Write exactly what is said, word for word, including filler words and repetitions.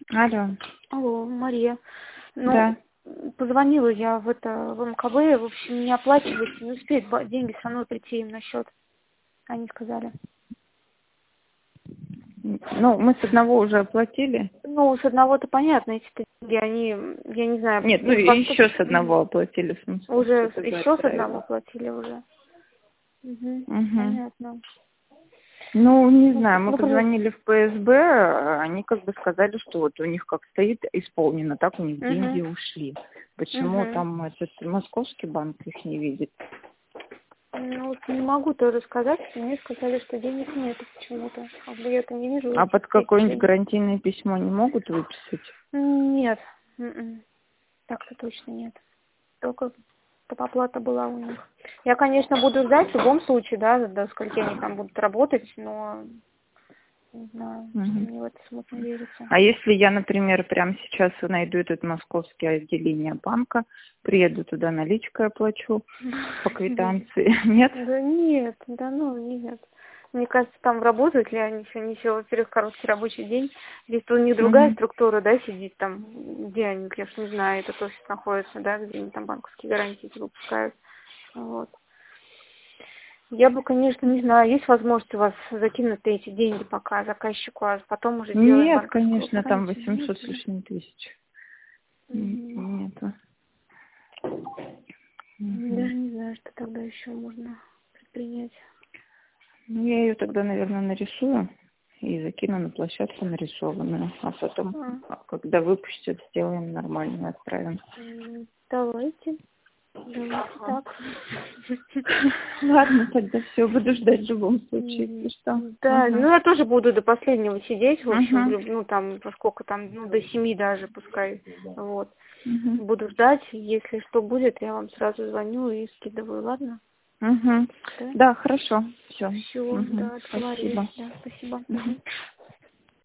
Алло. Алло, Мария. Ну, Да. позвонила я в это в МКБ, в общем, не оплачивать, не успеют ба- деньги со мной прийти им на счет. Они сказали. Ну, мы с одного уже оплатили. Ну, с одного-то понятно, эти деньги, они, я не знаю, Нет, ну их во и что-то- еще с одного оплатили, в смысле, уже что-то еще с отправили. одного платили уже. Угу, Угу. понятно. Ну, не Ну, знаю, мы ну, при- позвонили в ПСБ, они как бы сказали, что вот у них как стоит исполнено, так у них деньги Угу, ушли. Почему угу. там этот московский банк их не видит? Ну, вот не могу тоже сказать, мне сказали, что денег нет почему-то. Как бы я это не вижу. А под этих какое-нибудь денег. гарантийное письмо не могут выписать? Нет, м-м. Так-то точно нет. Только чтоб оплата была у них. Я, конечно, буду ждать в любом случае, да, до скольки они там будут работать, но не знаю, что-то Мгм. мне в это смутно верится. А если я, например, прямо сейчас найду этот московский отделение банка, приеду туда, наличкой оплачу по квитанции, нет? Да нет, да ну нет. Мне кажется, там работают ли они еще, ничего, во-первых, короткий рабочий день. Здесь у них другая Мгм. структура, да, сидит там, где они, я ж не знаю, этот офис находится, да, где они там банковские гарантии выпускают. Вот. Я бы, конечно, не знаю, есть возможность у вас закинуть эти деньги пока заказчику, а потом уже сделаем Нет, банковскую конечно, там гарантию. Нет, восемьсот с да? лишним тысяч. М, Мгм. Нету. Даже Мгм. не знаю, что тогда еще можно предпринять. Ну, я ее тогда, наверное, нарисую и закину на площадку нарисованную. А потом, А, а, когда выпустят, сделаем нормально, отправим. м, давайте, давайте так. Ладно, тогда все, буду ждать в любом случае, М, если что. Да, Угу. ну я тоже буду до последнего сидеть, в общем, в Угу. люб- ну там, во сколько там, ну до семи даже, пускай, вот. Угу. Буду ждать, если что будет, я вам сразу звоню и скидываю, ладно? Угу. Да? Да, хорошо. Все. Все, Угу. да, договорились, Спасибо. да, спасибо. Мгм. Мгм.